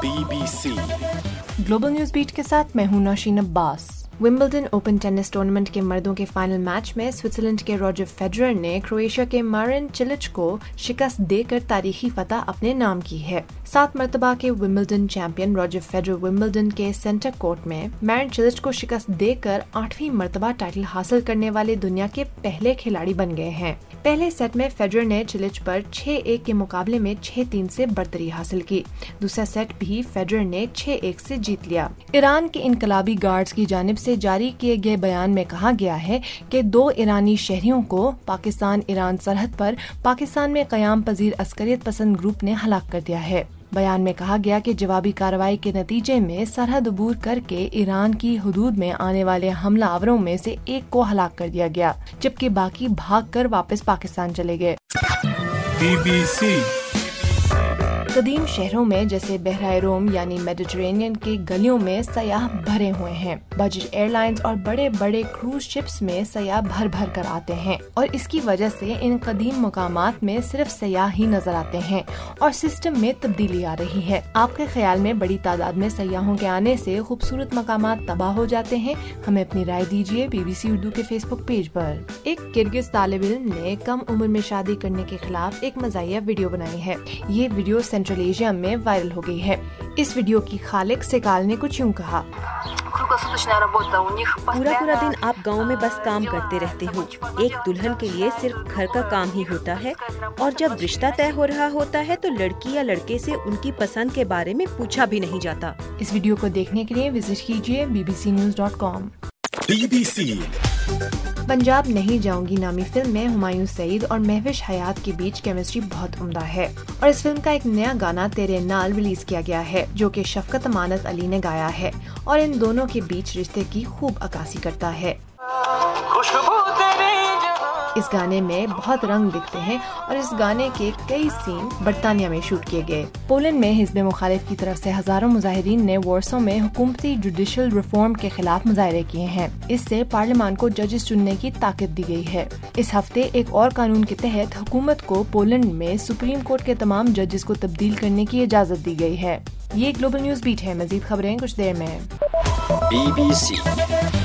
BBC global news beat के साथ मैं हूं Nausheen Abbas. Wimbledon open tennis tournament के मर्दों के फाइनल मैच में स्विट्जरलैंड के रॉजर फेडरर ने क्रोएशिया के मारिन चिलिच को शिकस्त देकर तारीखी फतह अपने नाम की है। 7 मरतबा के Wimbledon champion Roger Federer Wimbledon के सेंटर कोर्ट में मारिन चिलिच को शिकस्त देकर 8वीं मरतबा टाइटल हासिल करने वाले दुनिया के पहले खिलाड़ी बन गए हैं। पहले सेट में फेडरर ने चिलिच पर 6-1 के मुकाबले में 6-3 से बढ़तरी हासिल की। दूसरा सेट भी फेडरर ने 6-1 से जीत लिया। ईरान के इनकलाबी गार्ड्स की जानिब से जारी किए गए बयान में कहा गया है कि 2 ईरानी शहरियों को पाकिस्तान ईरान सरहद पर पाकिस्तान में क़याम पजीर अस्करियत पसंद ग्रुप ने हलाक कर दिया है। बयान में कहा गया कि जवाबी कार्रवाई के नतीजे में सरहद अबूर करके ईरान की हुदूद में आने वाले हमलावरों में से एक को हलाक कर दिया गया, जबकि बाकी भागकर वापस पाकिस्तान चले गए। BBC कदीम शहरों में जैसे बहराए रोम यानी मेडिटरेनियन की गलियों में सयाह भरे हुए हैं। बजट एयरलाइंस और बड़े बड़े क्रूज शिप्स में सयाह भर भर कर आते हैं और इसकी वजह से इन कदीम मकामात में सिर्फ सयाह ही नजर आते हैं और सिस्टम में तब्दीली आ रही है। आपके ख्याल में बड़ी तादाद में सयाहों के आने से खूबसूरत मकामात तबाह हो जाते हैं? हमें अपनी राय दीजिए BBC उर्दू के फेसबुक पेज पर। एक किर्गिज तालिब इल्म ने कम उम्र में शादी करने के खिलाफ एक मज़ाहिया वीडियो बनाई है। ये वीडियो सेंट्रल एशिया में वायरल हो गई है। इस वीडियो की खालिक सेकाल ने कुछ यूं कहा। पूरा दिन आप गांव में बस काम करते रहते हो। एक दुल्हन के लिए सिर्फ घर का काम ही होता है और जब रिश्ता तय हो रहा होता है तो लड़की या लड़के से उनकी पसंद के बारे में पूछा भी नहीं जाता। इस वीडियो को देखने के लिए विजिट कीजिए bbcnews.com। BBC पंजाब नहीं जाऊंगी नामी फिल्म में हुमायूं सईद और महविश हयात के बीच केमिस्ट्री बहुत उम्दा है और इस फिल्म का एक नया गाना तेरे नाल रिलीज किया गया है, जो कि शफकत अमानत अली ने गाया है और इन दोनों के बीच रिश्ते की खूब अक्कासी करता है। इस गाने में बहुत रंग दिखते हैं और इस गाने के कई सीन बरतानिया में शूट किए गए। पोलैंड में हिज़्ब मुखालिफ की तरफ से हजारों मुजाहिरीन ने वॉर्सो में हुकूमती जुडिशल रिफॉर्म के खिलाफ मुजाहरे किए हैं। इससे पार्लियामान को जजेस चुनने की ताकत दी गई है। इस हफ्ते एक और कानून के तहत हुकूमत को पोलैंड में सुप्रीम कोर्ट के तमाम जजेस को तब्दील करने की इजाजत दी गई है। ये ग्लोबल न्यूज बीट है। मजीद खबरें कुछ देर में। BBC